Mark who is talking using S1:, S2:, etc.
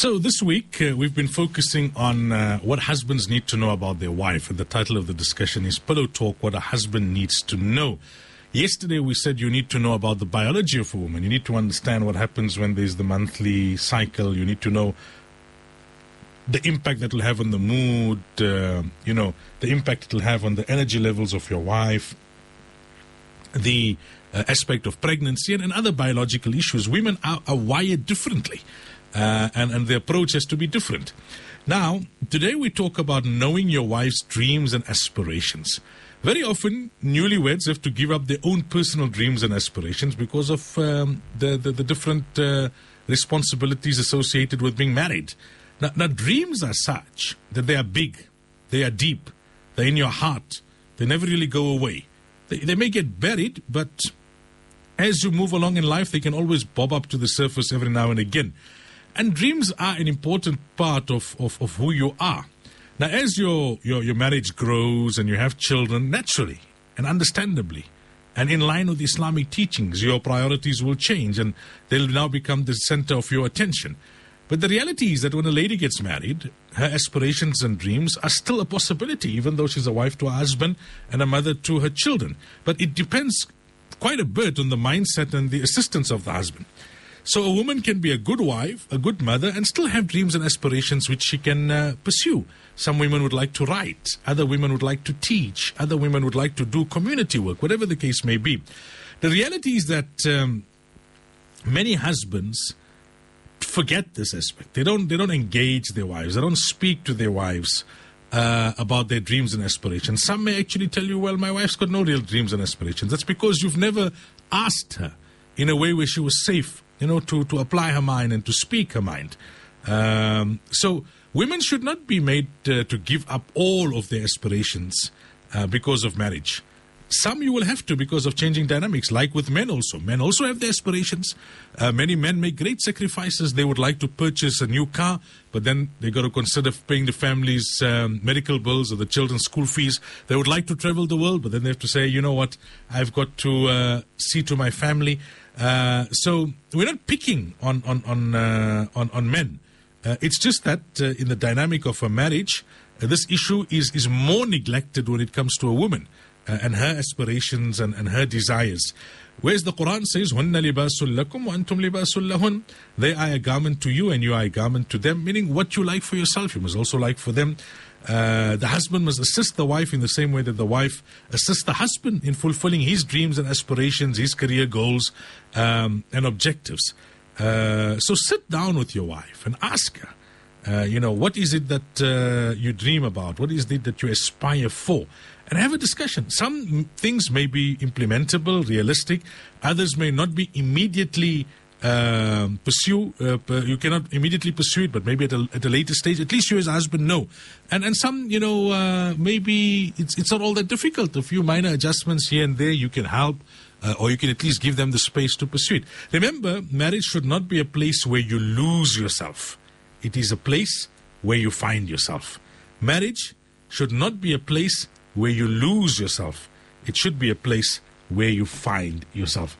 S1: So this week, we've been focusing on what husbands need to know about their wife. And the title of the discussion is Pillow Talk, What a Husband Needs to Know. Yesterday, we said you need to know about the biology of a woman. You need to understand what happens when there's the monthly cycle. You need to know the impact that will have on the mood, the impact it will have on the energy levels of your wife, the aspect of pregnancy and other biological issues. Women are wired differently. And the approach has to be different. Now, today we talk about knowing your wife's dreams and aspirations. Very often, newlyweds have to give up their own personal dreams and aspirations because of the different responsibilities associated with being married. Now, dreams are such that they are big, they are deep, they're in your heart, they never really go away. They may get buried, but as you move along in life, they can always bob up to the surface every now and again. And dreams are an important part of who you are. Now, as your marriage grows and you have children, naturally and understandably, and in line with Islamic teachings, your priorities will change and they'll now become the center of your attention. But the reality is that when a lady gets married, her aspirations and dreams are still a possibility, even though she's a wife to her husband and a mother to her children. But it depends quite a bit on the mindset and the assistance of the husband. So a woman can be a good wife, a good mother, and still have dreams and aspirations which she can pursue. Some women would like to write. Other women would like to teach. Other women would like to do community work, whatever the case may be. The reality is that many husbands forget this aspect. They don't engage their wives. They don't speak to their wives about their dreams and aspirations. Some may actually tell you, well, my wife's got no real dreams and aspirations. That's because you've never asked her in a way where she was safe, to apply her mind and to speak her mind. So women should not be made to give up all of their aspirations because of marriage. Some you will have to because of changing dynamics, like with men also. Men also have their aspirations. Many men make great sacrifices. They would like to purchase a new car, but then they got to consider paying the family's medical bills or the children's school fees. They would like to travel the world, but then they have to say, you know what, I've got to see to my family. So we're not picking on men. It's just that in the dynamic of a marriage, this issue is more neglected when it comes to a woman. And her aspirations and her desires. Whereas the Quran says, هُنَّ لِبَاسٌ لَكُمْ وَأَنْتُمْ لِبَاسٌ لَهُنْ. They are a garment to you and you are a garment to them. Meaning what you like for yourself, you must also like for them. The husband must assist the wife in the same way that the wife assists the husband in fulfilling his dreams and aspirations, his career goals and objectives. So sit down with your wife and ask her, what is it that you dream about? What is it that you aspire for? And have a discussion. Some things may be implementable, realistic. Others may not be immediately pursue. You cannot immediately pursue it, but maybe at a later stage. At least you as a husband know. And some, maybe it's not all that difficult. A few minor adjustments here and there, you can help. Or you can at least give them the space to pursue it. Remember, marriage should not be a place where you lose yourself. It is a place where you find yourself. Marriage should not be a place where you lose yourself. It should be a place where you find yourself.